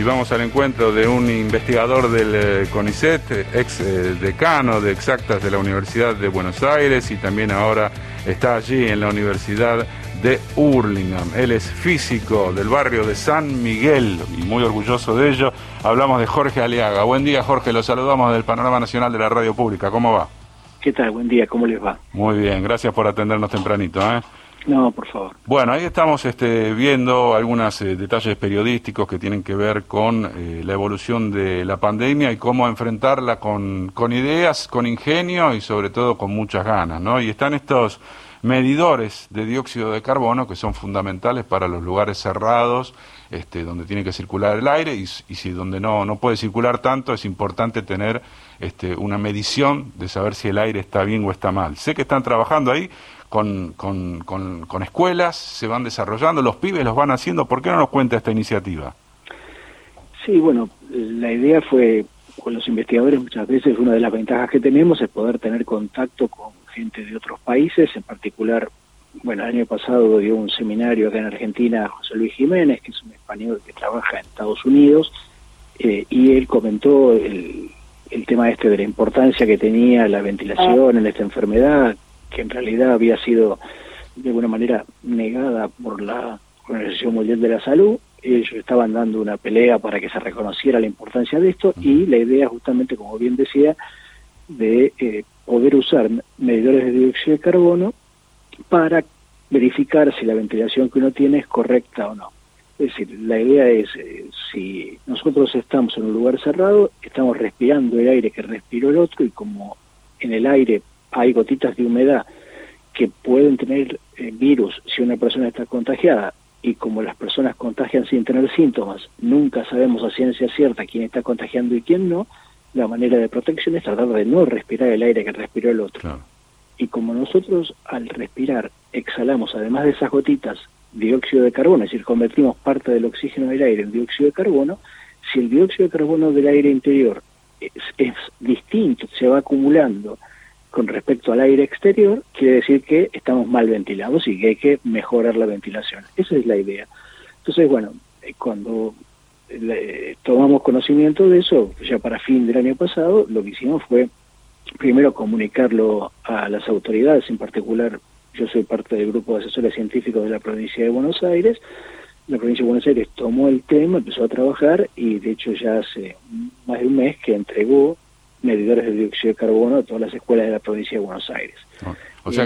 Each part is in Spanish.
y vamos al encuentro de un investigador del CONICET, ex decano de Exactas de la Universidad de Buenos Aires y también ahora está allí en la Universidad de Hurlingham. Él es físico del barrio de San Miguel y muy orgulloso de ello. Hablamos de Jorge Aliaga. Buen día, Jorge, lo saludamos del Panorama Nacional de la Radio Pública. ¿Cómo va? ¿Qué tal? Buen día, ¿cómo les va? Muy bien, gracias por atendernos tempranito, ¿eh? No, por favor. Bueno, ahí estamos viendo algunos detalles periodísticos que tienen que ver con la evolución de la pandemia y cómo enfrentarla con ideas, con ingenio y sobre todo con muchas ganas, ¿no? Y están estos medidores de dióxido de carbono que son fundamentales para los lugares cerrados, donde tiene que circular el aire y si donde no puede circular tanto, es importante tener una medición de saber si el aire está bien o está mal. Sé que están trabajando ahí con escuelas, se van desarrollando, los pibes los van haciendo. ¿Por qué no nos cuenta esta iniciativa? Sí, bueno, la idea fue, con los investigadores muchas veces una de las ventajas que tenemos es poder tener contacto con gente de otros países, en particular, bueno, el año pasado dio un seminario acá en Argentina José Luis Jiménez, que es un español que trabaja en Estados Unidos, y él comentó el tema de la importancia que tenía la ventilación en esta enfermedad, que en realidad había sido de alguna manera negada por la Organización Mundial de la Salud. Ellos estaban dando una pelea para que se reconociera la importancia de esto, y la idea justamente, como bien decía, de poder usar medidores de dióxido de carbono para verificar si la ventilación que uno tiene es correcta o no. Es decir, la idea es, si nosotros estamos en un lugar cerrado, estamos respirando el aire que respiró el otro, y como en el aire hay gotitas de humedad que pueden tener virus si una persona está contagiada, y como las personas contagian sin tener síntomas, nunca sabemos a ciencia cierta quién está contagiando y quién no, la manera de protección es tratar de no respirar el aire que respiró el otro. Claro. Y como nosotros al respirar exhalamos, además de esas gotitas, dióxido de carbono, es decir, convertimos parte del oxígeno del aire en dióxido de carbono, si el dióxido de carbono del aire interior es distinto, se va acumulando con respecto al aire exterior, quiere decir que estamos mal ventilados y que hay que mejorar la ventilación. Esa es la idea. Entonces, bueno, cuando tomamos conocimiento de eso, ya para fin del año pasado, lo que hicimos fue primero comunicarlo a las autoridades, en particular yo soy parte del grupo de asesores científicos de la provincia de Buenos Aires. La provincia de Buenos Aires tomó el tema, empezó a trabajar, y de hecho ya hace más de un mes que entregó medidores de dióxido de carbono a todas las escuelas de la provincia de Buenos Aires. O sea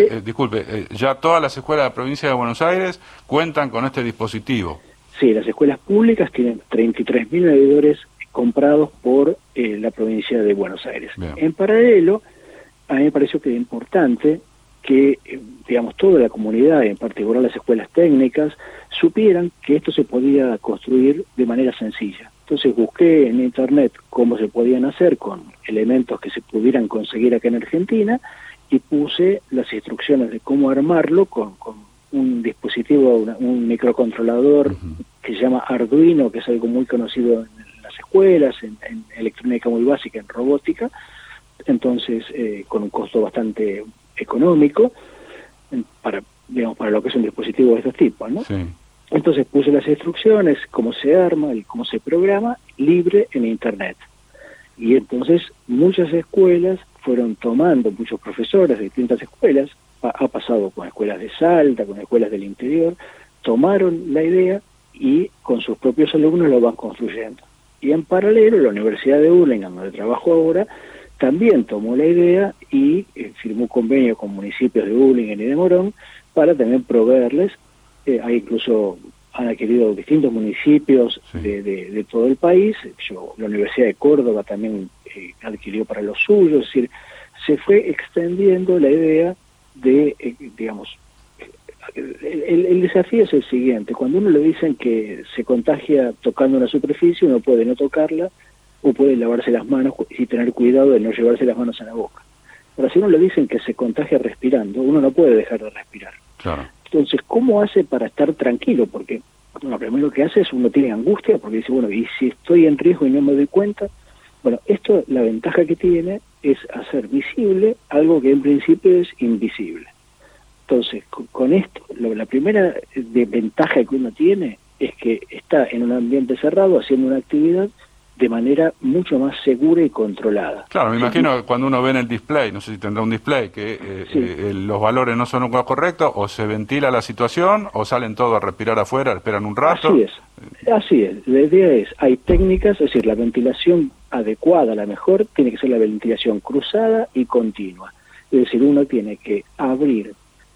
que ya todas las escuelas de la provincia de Buenos Aires cuentan con este dispositivo. Sí, las escuelas públicas tienen 33.000 medidores comprados por la provincia de Buenos Aires. Bien. En paralelo, a mí me pareció que era importante que, digamos, toda la comunidad, en particular las escuelas técnicas, supieran que esto se podía construir de manera sencilla. Entonces busqué en internet cómo se podían hacer con elementos que se pudieran conseguir acá en Argentina, y puse las instrucciones de cómo armarlo con un dispositivo, un microcontrolador que se llama Arduino, que es algo muy conocido en las escuelas, en electrónica muy básica, en robótica. Entonces, con un costo bastante económico para lo que es un dispositivo de estos tipos, ¿no? Sí. Entonces puse las instrucciones, cómo se arma y cómo se programa, libre en internet. Y entonces muchas escuelas fueron tomando, muchos profesores de distintas escuelas, ha pasado con escuelas de Salta, con escuelas del interior, tomaron la idea y con sus propios alumnos lo van construyendo. Y en paralelo, la Universidad de Hurlingham, donde trabajo ahora, también tomó la idea y firmó convenio con municipios de Hurlingham y de Morón para también proveerles. Hay incluso han adquirido distintos municipios de todo el país. La Universidad de Córdoba también adquirió para los suyos. Es decir, se fue extendiendo la idea de, digamos, el desafío es el siguiente: cuando uno le dicen que se contagia tocando una superficie, uno puede no tocarla o puede lavarse las manos y tener cuidado de no llevarse las manos a la boca. Pero si uno le dicen que se contagia respirando, uno no puede dejar de respirar. Claro. Entonces, ¿cómo hace para estar tranquilo? Porque lo primero que hace es uno tiene angustia, porque dice, bueno, ¿y si estoy en riesgo y no me doy cuenta? Bueno, esto, la ventaja que tiene es hacer visible algo que en principio es invisible. Entonces, con esto, la primera ventaja que uno tiene es que está en un ambiente cerrado haciendo una actividad de manera mucho más segura y controlada. Claro, me imagino que cuando uno ve en el display, no sé si tendrá un display, que los valores no son los correctos, o se ventila la situación, o salen todos a respirar afuera, esperan un rato. Así es. La idea es, hay técnicas, es decir, la ventilación adecuada, la mejor, tiene que ser la ventilación cruzada y continua. Es decir, uno tiene que abrir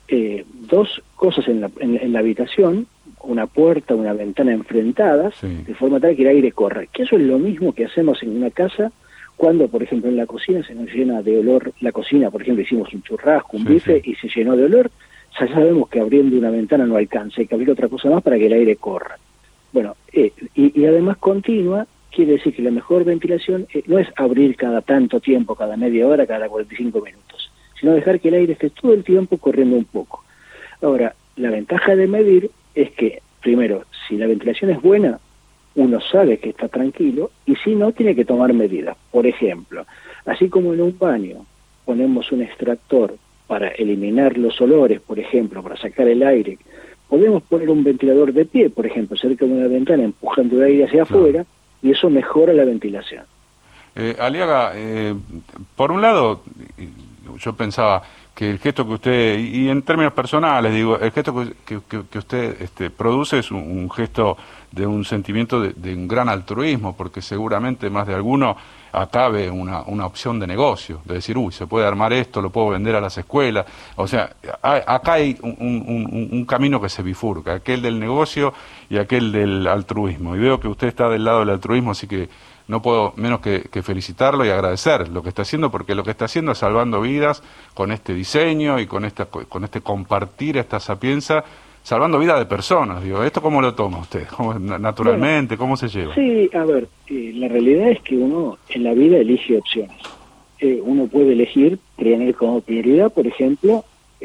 dos cosas en la habitación, una puerta, una ventana enfrentadas, de forma tal que el aire corra. Que eso es lo mismo que hacemos en una casa cuando, por ejemplo, en la cocina se nos llena de olor. La cocina, por ejemplo, hicimos un churrasco, un bife, y se llenó de olor. Ya sabemos que abriendo una ventana no alcanza, hay que abrir otra cosa más para que el aire corra. Bueno, y además continua, quiere decir que la mejor ventilación no es abrir cada tanto tiempo, cada media hora, cada 45 minutos, sino dejar que el aire esté todo el tiempo corriendo un poco. Ahora, la ventaja de medir es que, primero, si la ventilación es buena, uno sabe que está tranquilo, y si no, tiene que tomar medidas. Por ejemplo, así como en un baño ponemos un extractor para eliminar los olores, por ejemplo, para sacar el aire, podemos poner un ventilador de pie, por ejemplo, cerca de una ventana, empujando el aire hacia afuera, y eso mejora la ventilación. Aliaga, por un lado, yo pensaba que el gesto que usted, y en términos personales, digo, el gesto que usted produce es un gesto de un sentimiento de un gran altruismo, porque seguramente más de alguno acá ve una opción de negocio, de decir, se puede armar esto, lo puedo vender a las escuelas. O sea, acá hay un camino que se bifurca, aquel del negocio y aquel del altruismo. Y veo que usted está del lado del altruismo, así que no puedo menos que felicitarlo y agradecer lo que está haciendo, porque lo que está haciendo es salvando vidas con este diseño y con este compartir esta sapienza, salvando vidas de personas. Digo, ¿esto cómo lo toma usted? Naturalmente, ¿cómo se lleva? Sí, a ver, la realidad es que uno en la vida elige opciones. Uno puede elegir tener como prioridad, por ejemplo,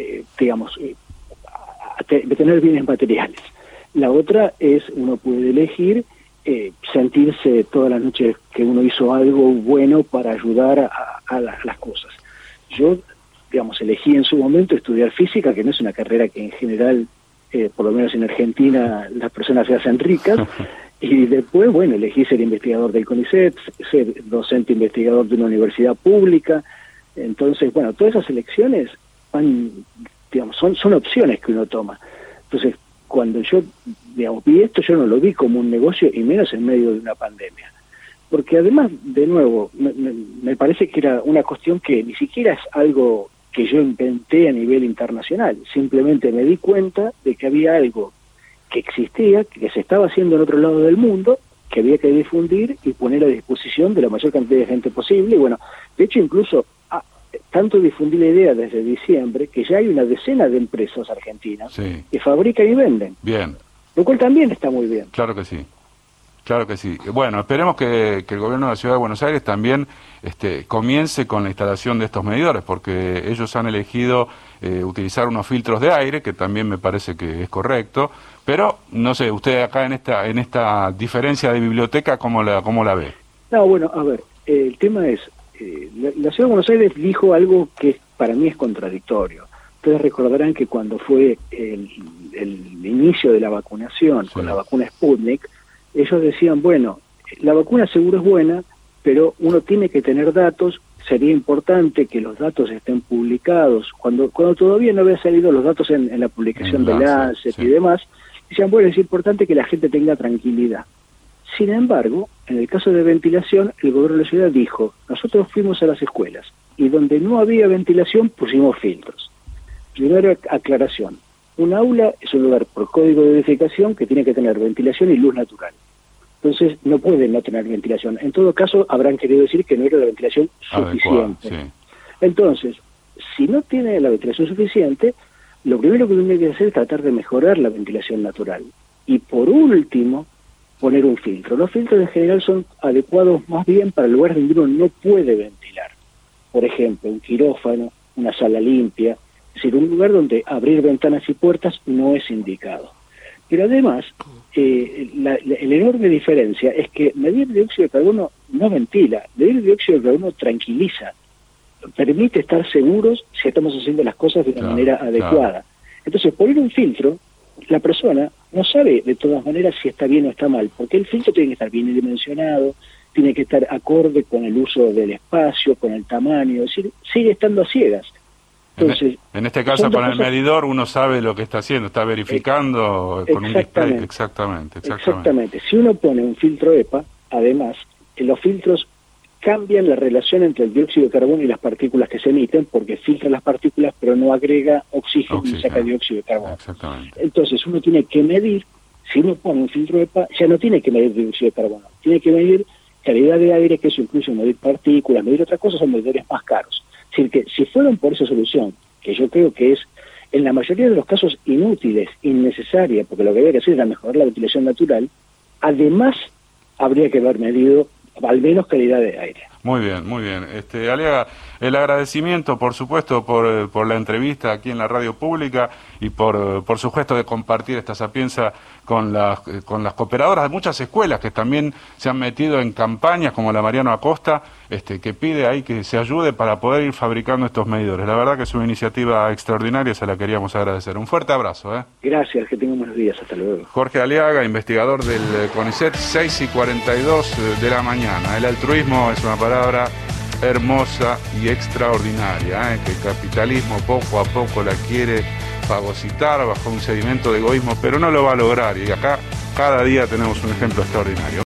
tener bienes materiales. La otra es, uno puede elegir sentirse todas las noches que uno hizo algo bueno para ayudar a las cosas. Yo, elegí en su momento estudiar física, que no es una carrera que en general, por lo menos en Argentina, las personas se hacen ricas, y después, elegí ser investigador del CONICET, ser docente investigador de una universidad pública. Entonces, todas esas elecciones son opciones que uno toma. Entonces, cuando yo vi esto, yo no lo vi como un negocio, y menos en medio de una pandemia. Porque además, de nuevo, me parece que era una cuestión que ni siquiera es algo que yo inventé a nivel internacional. Simplemente me di cuenta de que había algo que existía, que se estaba haciendo en otro lado del mundo, que había que difundir y poner a disposición de la mayor cantidad de gente posible. Y de hecho, incluso tanto difundí la idea desde diciembre, que ya hay una decena de empresas argentinas que fabrican y venden. Bien. Lo cual también está muy bien. Claro que sí. Claro que sí. Bueno, esperemos que el gobierno de la Ciudad de Buenos Aires también comience con la instalación de estos medidores, porque ellos han elegido utilizar unos filtros de aire, que también me parece que es correcto, pero no sé, usted acá en esta diferencia de biblioteca, ¿cómo la ve? No, a ver, el tema es, la Ciudad de Buenos Aires dijo algo que para mí es contradictorio. Ustedes recordarán que cuando fue el inicio de la vacunación con la vacuna Sputnik, ellos decían, la vacuna seguro es buena, pero uno tiene que tener datos, sería importante que los datos estén publicados. Cuando todavía no habían salido los datos en la publicación de Lancet y demás, decían, es importante que la gente tenga tranquilidad. Sin embargo, en el caso de ventilación, el gobierno de la ciudad dijo, nosotros fuimos a las escuelas, y donde no había ventilación pusimos filtros. Primera aclaración, un aula es un lugar por código de edificación que tiene que tener ventilación y luz natural. Entonces no pueden no tener ventilación. En todo caso, habrán querido decir que no era la ventilación suficiente. Entonces, si no tiene la ventilación suficiente, lo primero que tiene que hacer es tratar de mejorar la ventilación natural. Y por último, poner un filtro. Los filtros en general son adecuados más bien para lugares donde uno no puede ventilar. Por ejemplo, un quirófano, una sala limpia, es decir, un lugar donde abrir ventanas y puertas no es indicado. Pero además, la enorme diferencia es que medir dióxido de carbono no ventila, medir dióxido de carbono tranquiliza, permite estar seguros si estamos haciendo las cosas de una manera adecuada. Entonces, poner un filtro la persona no sabe de todas maneras si está bien o está mal, porque el filtro tiene que estar bien dimensionado, tiene que estar acorde con el uso del espacio, con el tamaño, es decir, sigue estando a ciegas. Entonces, en este caso con el medidor uno sabe lo que está haciendo, está verificando con un display. Exactamente. Si uno pone un filtro EPA, además, los filtros cambian la relación entre el dióxido de carbono y las partículas que se emiten, porque filtra las partículas pero no agrega oxígeno ni saca dióxido de carbono. Entonces uno tiene que medir, si uno pone un filtro EPA, ya no tiene que medir dióxido de carbono, tiene que medir calidad de aire, que eso incluye medir partículas, medir otras cosas, son medidores más caros. Es decir, que si fueran por esa solución, que yo creo que es en la mayoría de los casos inútiles, innecesaria, porque lo que había que hacer era mejorar la ventilación natural, además habría que haber medido al menos calidad de aire. Muy bien, muy bien. Aliaga, el agradecimiento, por supuesto, por la entrevista aquí en la radio pública y por su gesto de compartir esta sapienza con las cooperadoras de muchas escuelas que también se han metido en campañas como la Mariano Acosta, que pide ahí que se ayude para poder ir fabricando estos medidores. La verdad que es una iniciativa extraordinaria, se la queríamos agradecer. Un fuerte abrazo. Gracias, que tengan buenos días, hasta luego. Jorge Aliaga, investigador del CONICET, 6:42 de la mañana. El altruismo es una palabra hermosa y extraordinaria, que el capitalismo poco a poco la quiere fagocitar bajo un sedimento de egoísmo, pero no lo va a lograr, y acá cada día tenemos un ejemplo extraordinario.